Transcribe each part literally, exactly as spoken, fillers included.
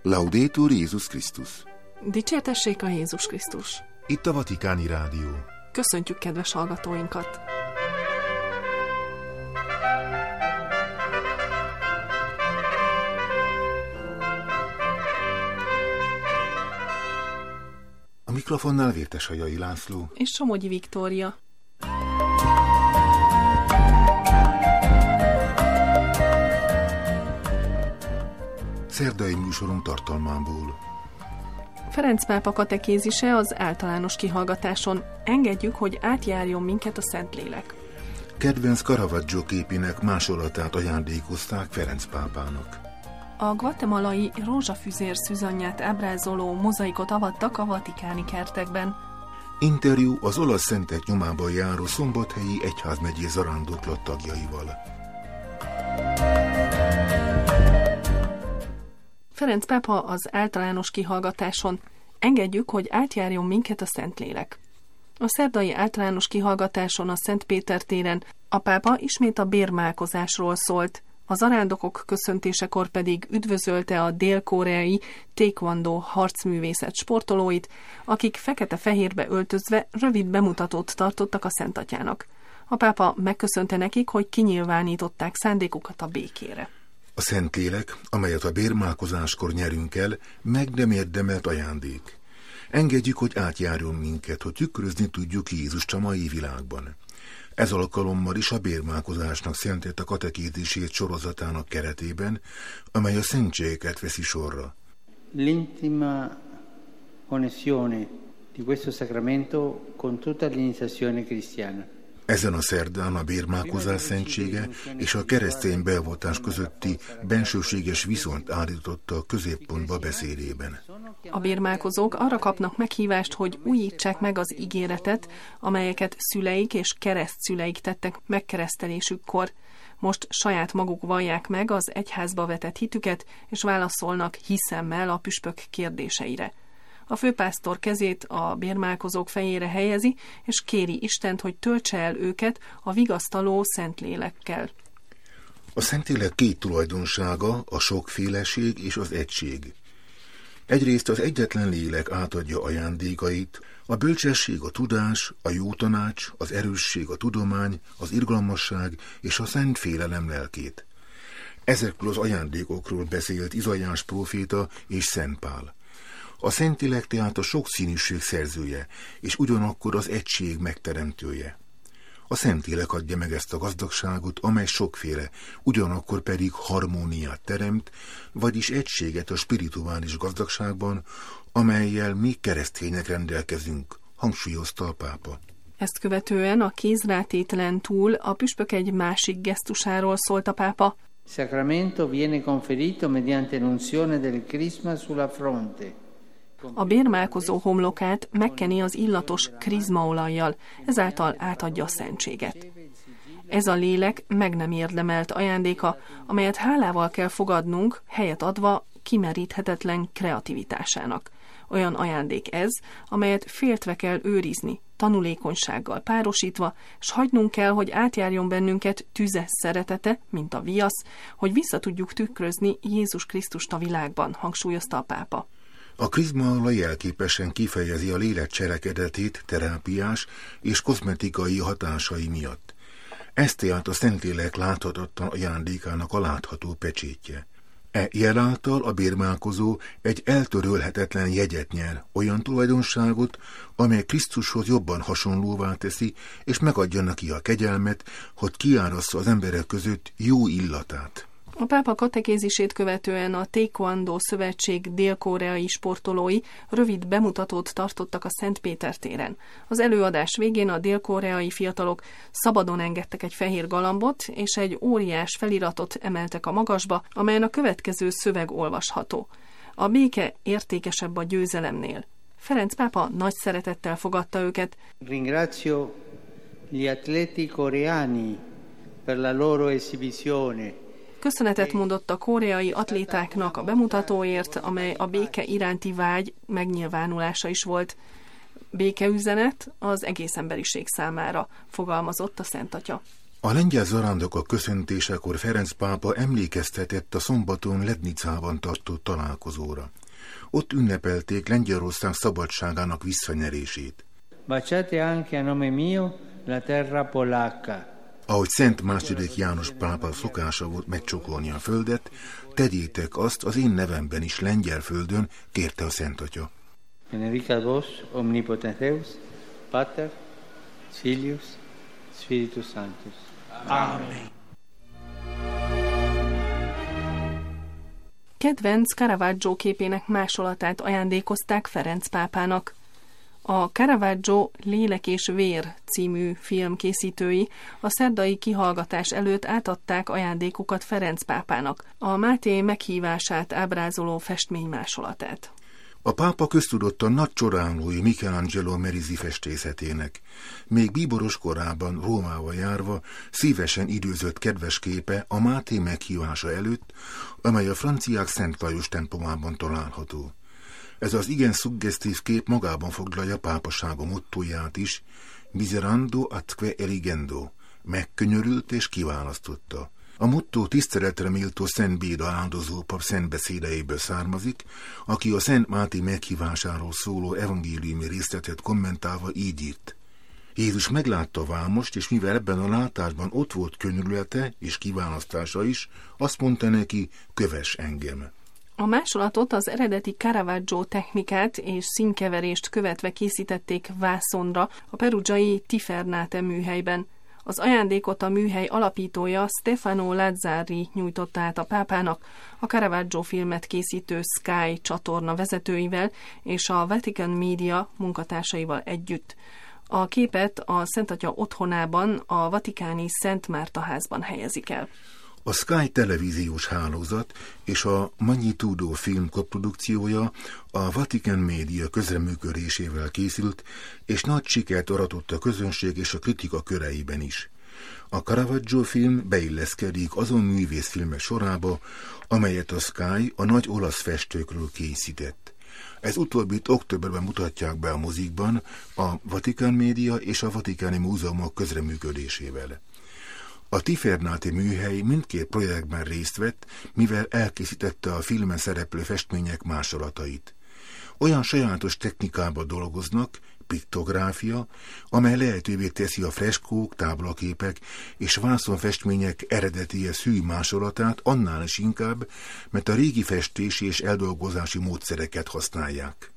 Laudetur Jézus Krisztus. Dicsértessék a Jézus Krisztus. Itt a Vatikáni Rádió. Köszöntjük kedves hallgatóinkat! A mikrofonnál Vérteshajai László és Somogyi Viktória. Szerdai műsorunk tartalmából. Ferenc pápa katekézise az általános kihallgatáson. Engedjük, hogy átjárjon minket a Szentlélek. Kedvenc Caravaggio képének másolatát ajándékozták Ferenc pápának. A guatemalai rózsafüzér szűzanyját ábrázoló mozaikot avattak a vatikáni kertekben. Interjú az olasz szentek nyomában járó Szombathelyi egyházmegyé zarándoklat tagjaival. Ferenc pápa az általános kihallgatáson. Engedjük, hogy átjárjon minket a Szentlélek. A szerdai általános kihallgatáson a Szent Péter téren a pápa ismét a bérmálkozásról szólt. A zarándokok köszöntésekor pedig üdvözölte a dél-koreai taekwondo harcművészet sportolóit, akik fekete-fehérbe öltözve rövid bemutatót tartottak a Szent Atyának. A pápa megköszönte nekik, hogy kinyilvánították szándékukat a békére. A Szentlélek, amelyet a bérmálkozáskor nyerünk el, meg nem érdemelt ajándék. Engedjük, hogy átjárjon minket, hogy tükrözni tudjuk Jézust a mai világban. Ez alkalommal is a bérmálkozásnak szentelt a katekézisét sorozatának keretében, amely a szentségeket veszi sorra. L'intima connessione di questo sacramento con tutta l'iniziazione cristiana. Ezen a szerdán a bérmálkozás szentsége és a keresztény beavatás közötti bensőséges viszonyt állította a középpontba beszédében. A bérmálkozók arra kapnak meghívást, hogy újítsák meg az ígéretet, amelyeket szüleik és keresztszüleik tettek megkeresztelésükkor. Most saját maguk vallják meg az egyházba vetett hitüket, és válaszolnak hiszemmel a püspök kérdéseire. A főpásztor kezét a bérmálkozók fejére helyezi, és kéri Istent, hogy töltse el őket a vigasztaló Szentlélekkel. A Szentlélek két tulajdonsága, a sokféleség és az egység. Egyrészt az egyetlen lélek átadja ajándékait, a bölcsesség a tudás, a jó tanács, az erősség a tudomány, az irgalmasság és a szent félelem lelkét. Ezekről az ajándékokról beszélt Izaiás próféta és Szent Pál. A Szentlélek tehát a sokszínűség szerzője, és ugyanakkor az egység megteremtője. A Szentlélek adja meg ezt a gazdagságot, amely sokféle, ugyanakkor pedig harmóniát teremt, vagyis egységet a spirituális gazdagságban, amellyel mi keresztények rendelkezünk, hangsúlyozta a pápa. Ezt követően a kézrátételen túl a püspök egy másik gesztusáról szólt a pápa. Sacramento viene conferito mediante l'unzione del crisma sulla fronte. A bérmálkozó homlokát megkeni az illatos krizmaolajjal, ezáltal átadja a szentséget. Ez a lélek meg nem érdemelt ajándéka, amelyet hálával kell fogadnunk, helyet adva kimeríthetetlen kreativitásának. Olyan ajándék ez, amelyet féltve kell őrizni, tanulékonysággal párosítva, s hagynunk kell, hogy átjárjon bennünket tüzes szeretete, mint a viasz, hogy vissza tudjuk tükrözni Jézus Krisztust a világban, hangsúlyozta a pápa. A krizmaolaj jelképesen kifejezi a lélek cselekedetét terápiás és kozmetikai hatásai miatt. Ez tehát a Szentlélek láthatatlan ajándékának a látható pecsétje. E jel által a bérmálkozó egy eltörölhetetlen jegyet nyer, olyan tulajdonságot, amely Krisztushoz jobban hasonlóvá teszi, és megadja neki a kegyelmet, hogy kiárassza az emberek között jó illatát. A pápa katekézisét követően a Taekwondo Szövetség dél-koreai sportolói rövid bemutatót tartottak a Szent Péter téren. Az előadás végén a dél-koreai fiatalok szabadon engedtek egy fehér galambot, és egy óriás feliratot emeltek a magasba, amelyen a következő szöveg olvasható. A béke értékesebb a győzelemnél. Ferenc pápa nagy szeretettel fogadta őket. Ringrazio gli atleti coreani per la loro esibizione. Köszönetet mondott a koreai atlétáknak a bemutatóért, amely a béke iránti vágy megnyilvánulása is volt. Békeüzenet az egész emberiség számára, fogalmazott a Szent Atya. A lengyel zarándokok köszöntésekor Ferenc pápa emlékeztetett a szombaton Lednicában tartott találkozóra. Ott ünnepelték Lengyelország szabadságának visszanyerését. Baciate anche a nome mio la terra polacca. Ahogy Szent második János pápa szokása volt megcsokolni a földet, tegyétek azt az én nevemben is lengyel földön, kérte a Szent Atya. Benedicat vos omnipotens Deus, Pater, Filius, Spiritus Sanctus. Amen. Kedvenc Caravaggio képének másolatát ajándékozták Ferenc pápának. A Caravaggio Lélek és vér című film készítői a szerdai kihallgatás előtt átadták ajándékukat Ferenc pápának, a Máté meghívását ábrázoló festmény másolatát. A pápa köztudottan nagy csodálói Michelangelo Merisi festészetének. Még bíboros korában Rómába járva szívesen időzött kedves képe a Máté meghívása előtt, amely a franciák Szent Lajos templomában található. Ez az igen szuggesztív kép magában foglalja pápasága mottóját is, miserando atque eligendo, megkönyörült és kiválasztotta. A motto tiszteletre méltó Szent Béda áldozó pap szentbeszédeiből származik, aki a Szent Máté meghívásáról szóló evangéliumi részletet kommentálva így írt. Jézus meglátta Vámost, és mivel ebben a látásban ott volt könyörülete és kiválasztása is, azt mondta neki, kövess engem. A másolatot az eredeti Caravaggio technikát és színkeverést követve készítették vászonra a perugiai Tifernate műhelyben. Az ajándékot a műhely alapítója Stefano Lazzari nyújtotta át a pápának, a Caravaggio filmet készítő Sky csatorna vezetőivel és a Vatican Media munkatársaival együtt. A képet a Szent Atya otthonában, a vatikáni Szent Márta házban helyezik el. A Sky televíziós hálózat és a Magnitudo film koprodukciója a Vatican Media közreműködésével készült, és nagy sikert aratott a közönség és a kritika köreiben is. A Caravaggio film beilleszkedik azon művészfilmek sorába, amelyet a Sky a nagy olasz festőkről készített. Ez utóbbit októberben mutatják be a mozikban a Vatican Media és a Vatikáni Múzeumok közreműködésével. A Tifernate műhely mindkét projektben részt vett, mivel elkészítette a filmen szereplő festmények másolatait. Olyan sajátos technikába dolgoznak, piktográfia, amely lehetővé teszi a freskók, táblaképek és vászonfestmények eredeties hű másolatát annál is inkább, mert a régi festési és eldolgozási módszereket használják.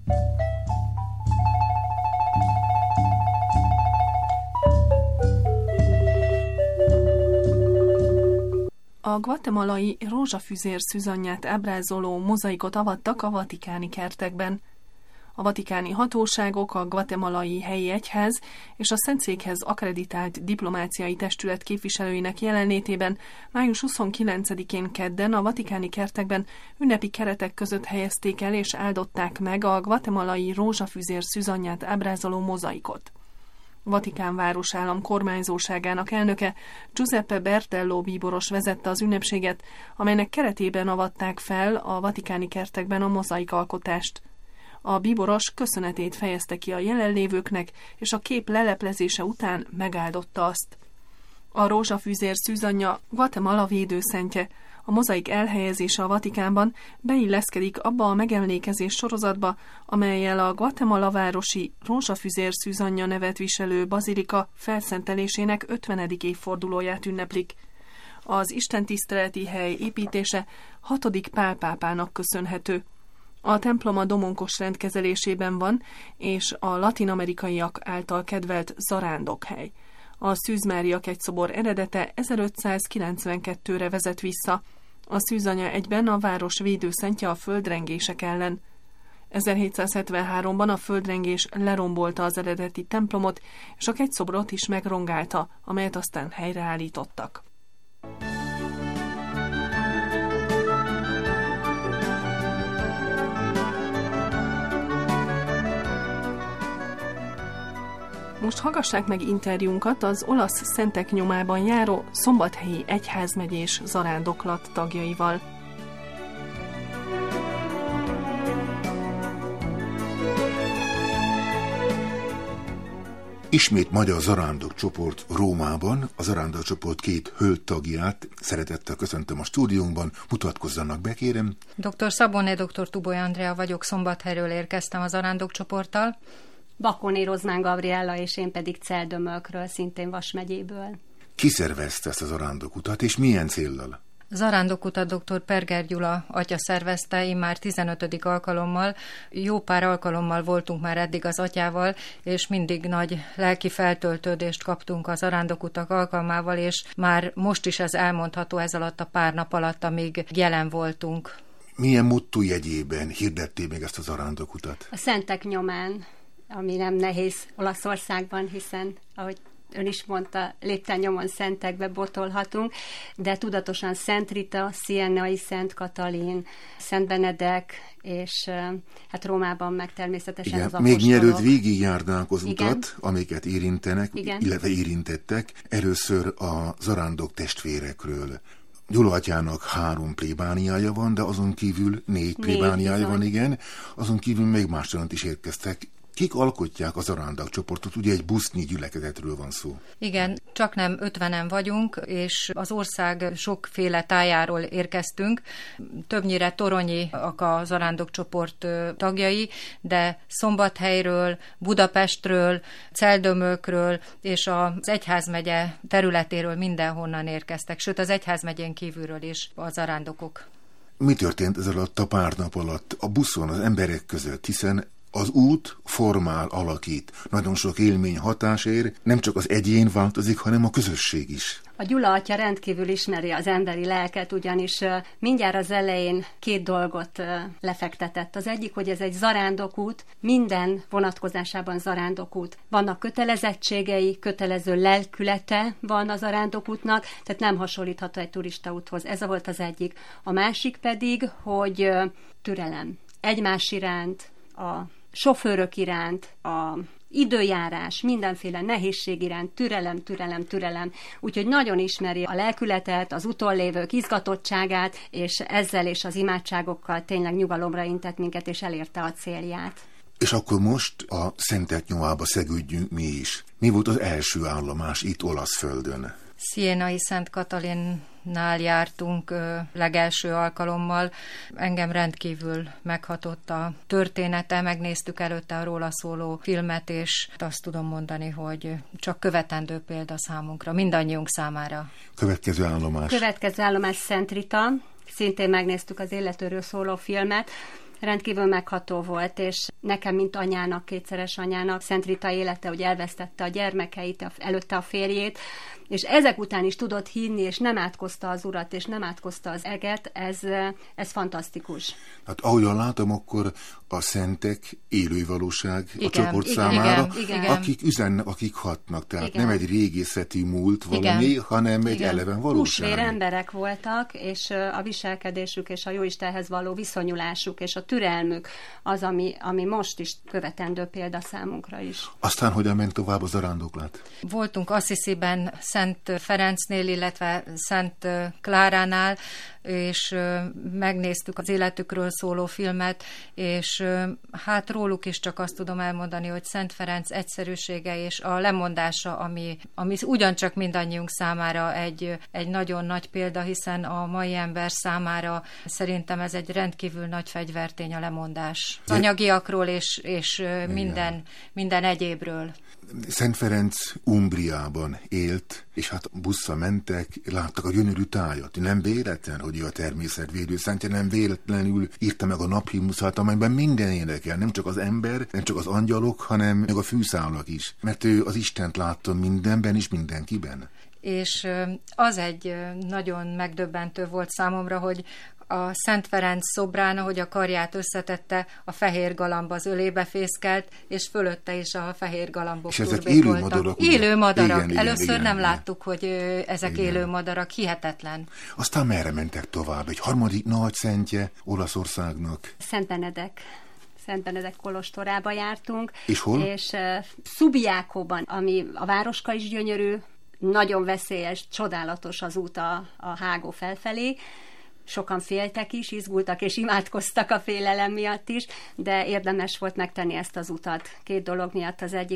A guatemalai rózsafüzér szűzanyját ábrázoló mozaikot avattak a vatikáni kertekben. A vatikáni hatóságok, a guatemalai helyi egyház és a Szentszékhez akkreditált diplomáciai testület képviselőinek jelenlétében május huszonkilencedikén kedden a vatikáni kertekben ünnepi keretek között helyezték el és áldották meg a guatemalai rózsafüzér szűzanyját ábrázoló mozaikot. Vatikán városállam kormányzóságának elnöke Giuseppe Bertello bíboros vezette az ünnepséget, amelynek keretében avatták fel a vatikáni kertekben a mozaikalkotást. A bíboros köszönetét fejezte ki a jelenlévőknek, és a kép leleplezése után megáldotta azt. A rózsafüzér szűzanyja Guatemala védőszentje. A mozaik elhelyezése a Vatikánban beilleszkedik abba a megemlékezés sorozatba, amellyel a Guatemala városi rózsafüzér szűzanyja nevet viselő bazilika felszentelésének ötvenedik évfordulóját ünneplik. Az istentiszteleti hely építése hatodik Pál pápának köszönhető. A templom a domonkos rendkezelésében van, és a latin-amerikaiak által kedvelt zarándokhely. A Szűz Mária kegyszobor eredete ezerötszázkilencvenkettőre vezet vissza. A szűzanya egyben a város védőszentje a földrengések ellen. ezerhétszázhetvenháromban a földrengés lerombolta az eredeti templomot, és a kegyszobrot is megrongálta, amelyet aztán helyreállítottak. Most hallgassák meg interjúnkat az olasz szentek nyomában járó szombathelyi egyházmegyés zarándoklat tagjaival. Ismét magyar zarándok csoport Rómában. A zarándok csoport két hölgy tagját szeretettel köszöntöm a stúdiónkban. Mutatkozzanak be, kérem. doktor Szabóné, doktor Tuboly Andrea vagyok, Szombathelyről érkeztem a zarándok csoporttal. Bakóné Rozmán Gabriella, és én pedig Celldömölkről, szintén Vas megyéből. Ki szervezte ezt a zarándokutat, és milyen céllal? Zarándokutat doktor Perger Gyula atya szervezte, immár tizenötödik alkalommal. Jó pár alkalommal voltunk már eddig az atyával, és mindig nagy lelki feltöltődést kaptunk a zarándokutak alkalmával, és már most is ez elmondható ez alatt a pár nap alatt, amíg jelen voltunk. Milyen motto jegyében hirdették meg ezt a zarándokutat? A szentek nyomán, ami nem nehéz Olaszországban, hiszen, ahogy ön is mondta, lépten nyomon szentekbe botolhatunk, de tudatosan Szent Rita, Siennai Szent Katalin, Szent Benedek, és hát Rómában meg természetesen igen, az apostolok. Még mielőtt végigjárnánk az igen. utat, amiket érintenek, igen. illetve érintettek, először a zarándok testvérekről. Gyula atyának három plébániája van, de azon kívül négy plébániája van, igen, azon kívül még máshonnan is érkeztek. Kik alkotják a zarándok csoportot? Ugye egy busznyi gyülekezetről van szó. Igen, csak nem ötvenen vagyunk, és az ország sokféle tájáról érkeztünk. Többnyire toronyiak a zarándok csoport tagjai, de Szombathelyről, Budapestről, Celldömölkről és az egyházmegye területéről mindenhonnan érkeztek, sőt az egyházmegyén kívülről is a zarándokok. Mi történt ez alatt a pár nap alatt a buszon az emberek között, hiszen az út formál, alakít. Nagyon sok élmény hatás ér, nem csak az egyén változik, hanem a közösség is. A Gyula atya rendkívül ismeri az emberi lelket, ugyanis mindjárt az elején két dolgot lefektetett. Az egyik, hogy ez egy zarándokút, minden vonatkozásában zarándokút. Vannak kötelezettségei, kötelező lelkülete van a zarándokútnak, tehát nem hasonlítható egy turistaúthoz. Ez volt az egyik. A másik pedig, hogy türelem. Egymás iránt, a sofőrök iránt, a időjárás, mindenféle nehézség iránt, türelem, türelem, türelem. Úgyhogy nagyon ismeri a lelkületet, az úton lévők izgatottságát, és ezzel és az imádságokkal tényleg nyugalomra intett minket, és elérte a célját. És akkor most a szentek nyomába szegődjünk mi is. Mi volt az első állomás itt Olaszföldön? Siennai Szent Katalinnál jártunk ö, legelső alkalommal. Engem rendkívül meghatott a története, megnéztük előtte a róla szóló filmet, és azt tudom mondani, hogy csak követendő példa számunkra, mindannyiunk számára. Következő állomás. Következő állomás Szent Rita. Szintén megnéztük az életőről szóló filmet. Rendkívül megható volt, és nekem, mint anyának, kétszeres anyának, Szent Rita élete, hogy elvesztette a gyermekeit, előtte a férjét, és ezek után is tudott hinni, és nem átkozta az Urat, és nem átkozta az eget, ez, ez fantasztikus. Hát ahogyan látom, akkor a szentek élő valóság igen, a csoport igen, számára, igen, igen. akik üzennek, akik hatnak. Tehát igen. nem egy régészeti múlt valami, igen. hanem egy igen. eleven valóság. Húsvér emberek voltak, és a viselkedésük, és a Jóistenhez való viszonyulásuk, és a türelmük az, ami, ami most is követendő példa számunkra is. Aztán hogyan ment tovább a zarándoklat? Voltunk Assisiben, Szent Ferencnél, illetve Szent Kláránál, és megnéztük az életükről szóló filmet, és hát róluk is csak azt tudom elmondani, hogy Szent Ferenc egyszerűsége és a lemondása, ami, ami ugyancsak mindannyiunk számára egy, egy nagyon nagy példa, hiszen a mai ember számára szerintem ez egy rendkívül nagy fegyvertény, a lemondás. Az anyagiakról és, és minden, minden egyébről. Szent Ferenc Umbriában élt, és hát busszal mentek, láttak a gyönyörű tájat. Nem véletlen, hogy ő a természetvédő szentje, nem véletlenül írta meg a naphimnuszát, amelyben minden érdekel, nem csak az ember, nem csak az angyalok, hanem meg a fűszálak is. Mert ő az Istent látta mindenben és mindenkiben. És az egy nagyon megdöbbentő volt számomra, hogy a Szent Ferenc szobrán, ahogy a karját összetette, a fehér galamb az ölébe fészkelt, és fölötte is a fehér galambok és ezek élő madarak. Élő madarak. Igen, Először igen, nem igen. láttuk, hogy ezek igen. élő madarak. Hihetetlen. Aztán merre mentek tovább? Egy harmadik nagy szentje Olaszországnak? Szent Benedek. Szent Benedek kolostorába jártunk. És hol? És uh, Subiacóban, ami a városka is gyönyörű, nagyon veszélyes, csodálatos az út a, a hágó felfelé. Sokan féltek is, izgultak és imádkoztak a félelem miatt is, de érdemes volt megtenni ezt az utat. Két dolog miatt. Az egyik, hogy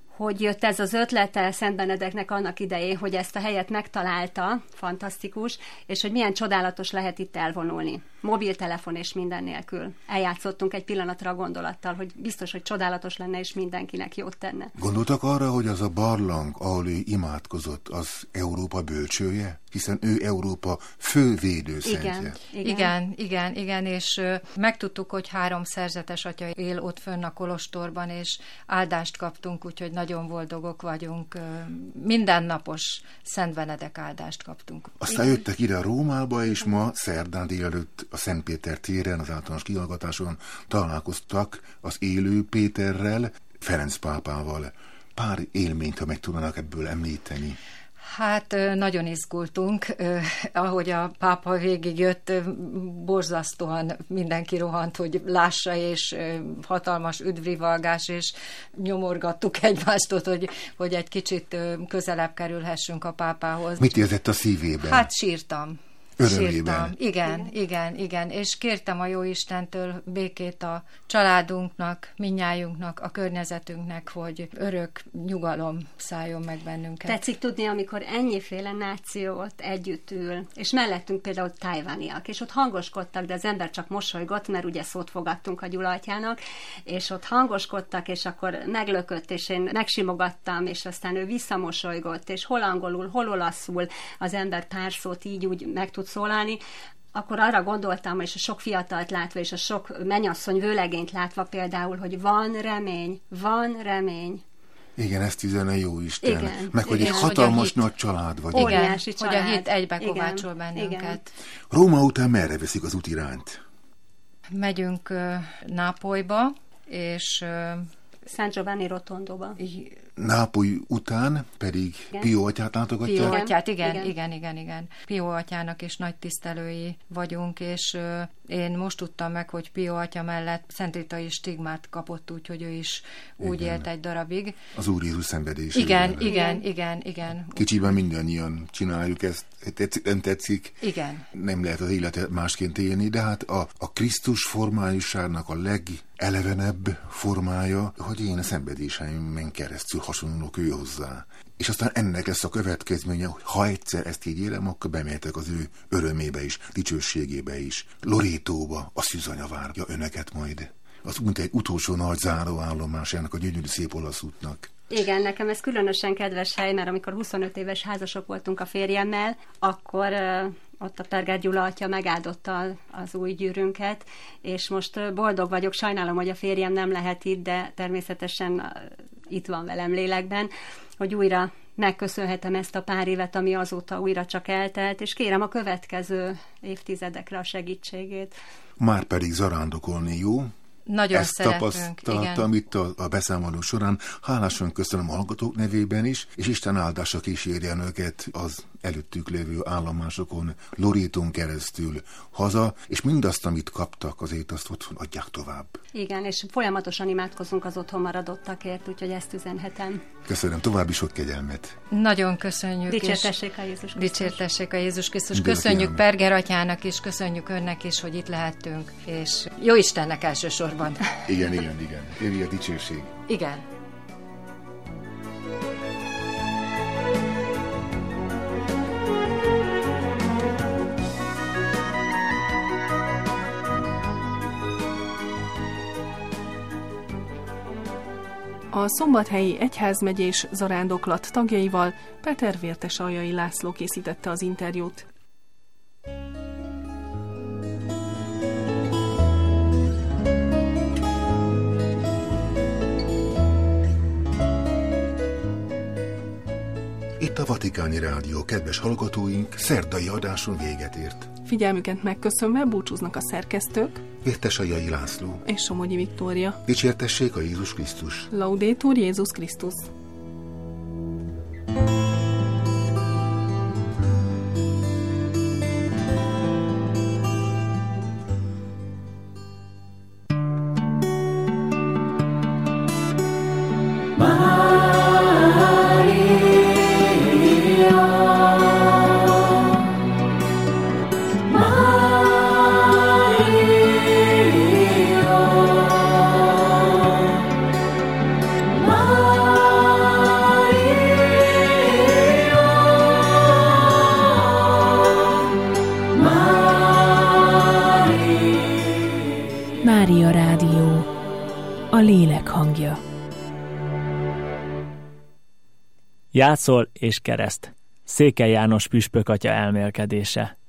hogy jött ez az ötlete Szent Benedeknek annak idején, hogy ezt a helyet megtalálta, fantasztikus, és hogy milyen csodálatos lehet itt elvonulni. Mobiltelefon és minden nélkül. Eljátszottunk egy pillanatra a gondolattal, hogy biztos, hogy csodálatos lenne, és mindenkinek jót tenne. Gondoltak arra, hogy az a barlang, ahol ő imádkozott, az Európa bölcsője? Hiszen ő Európa fő védőszentje. Igen, igen. Igen, igen, igen, és ö, megtudtuk, hogy három szerzetes atya él ott fönn a kolostorban, és áldást kaptunk, úgyhogy nagyon boldogok vagyunk. Ö, mindennapos Szent Benedek áldást kaptunk. Aztán igen. Jöttek ide a Rómába, és ma szerdán délelőtt a Szent Péter téren, az általános kihallgatáson találkoztak az élő Péterrel, Ferenc pápával. Pár élményt, ha meg tudnának ebből említeni. Hát nagyon izgultunk, ahogy a pápa végigjött, borzasztóan mindenki rohant, hogy lássa, és hatalmas üdvrivalgás, és nyomorgattuk egymást, hogy, hogy egy kicsit közelebb kerülhessünk a pápához. Mit érzett a szívében? Hát sírtam. Örömében. Sírtam. Igen, igen, igen, és kértem a Jóistentől békét a családunknak, mindnyájunknak, a környezetünknek, hogy örök nyugalom szálljon meg bennünket. Tetszik tudni, amikor ennyiféle náció ott együtt ül, és mellettünk például tajvaniak, és ott hangoskodtak, de az ember csak mosolygott, mert ugye szót fogadtunk a Gyula atyának, és ott hangoskodtak, és akkor meglökött, és én megsimogattam, és aztán ő visszamosolygott, és hol angolul, hol olaszul az ember pár szót így úgy meg tud szólani, akkor arra gondoltam, és a sok fiatalt látva, és a sok mennyasszony vőlegényt látva például, hogy van remény, van remény. Igen, ezt üzene jó Isten. Igen, meg hogy igen, egy hatalmas hit, nagy család vagy. Igen, óriási hogy család. a hit egybe Igen, kovácsol bennünket. igen. Róma után merre veszik az útirányt? Megyünk uh, Nápolyba, és uh, San Giovanni Rotondóba. Nápoly után pedig Igen. Pio atyát látogatják? Pio Igen, atyát, igen, igen. igen, igen, igen. Pio atyának is nagy tisztelői vagyunk, és uh, én most tudtam meg, hogy Pio atya mellett Szent Ritai stigmát kapott, úgy, hogy ő is úgy Igen. élt egy darabig. Az Úr Jézus szenvedésében. Igen, igen, igen, igen. Kicsiben mindannyian csináljuk ezt. Tetszik, nem tetszik. Igen. Nem lehet az életet másként élni, de hát a, a Krisztus formájúságnak a legelevenebb formája, hogy én a szenvedéseimen keresztül hasonlulok ő hozzá. És aztán ennek lesz a következménye, hogy ha egyszer ezt így élem, akkor bemehetek az ő örömébe is, dicsőségébe is. Lorétóba a szűzanya várja önöket majd. Az mint egy utolsó nagy záróállomásának a gyönyörű szép olasz útnak. Igen, nekem ez különösen kedves hely, mert amikor huszonöt éves házasok voltunk a férjemmel, akkor uh, ott a Pergár Gyula atya megáldotta az új gyűrünket, és most uh, boldog vagyok, sajnálom, hogy a férjem nem lehet itt, de természetesen uh, itt van velem lélekben, hogy újra megköszönhetem ezt a pár évet, ami azóta újra csak eltelt, és kérem a következő évtizedekre a segítségét. Már pedig zarándokolni jó. Nagyon Ezt szeretünk. tapasztaltam itt a, a beszámoló során. Hálásan köszönöm a hallgatók nevében is, és Isten áldása kísérjen őket az előttük lévő állomásokon, Lorétón keresztül haza, és mindazt, amit kaptak, azért azt otthon adják tovább. Igen, és folyamatosan imádkozunk az otthon maradottakért, úgyhogy ezt üzenhetem. Köszönöm, további sok kegyelmet. Nagyon köszönjük. Dicsértessék a Jézus Krisztus. Dicsértessék a Jézus Krisztus. Minden Köszönjük fiam. Perger atyának is, köszönjük önnek is, hogy itt lehettünk, és jó Istennek elsősorban. Igen, igen, igen. Évi a dicsőség. Igen. A Szombathelyi Egyházmegyés zarándoklat tagjaival Peter Vértesaljai László készítette az interjút. Itt a Vatikáni Rádió, kedves hallgatóink, szerdai adáson véget ért. Figyelmüket megköszönve búcsúznak a szerkesztők Vértesaljai László. és Somogyi Viktória. Dicsértessék a Jézus Krisztus. Laudetur Jézus Krisztus. Maria, Mária Rádió, a lélek hangja. Játszol és kereszt. Székely János püspök atya elmélkedése.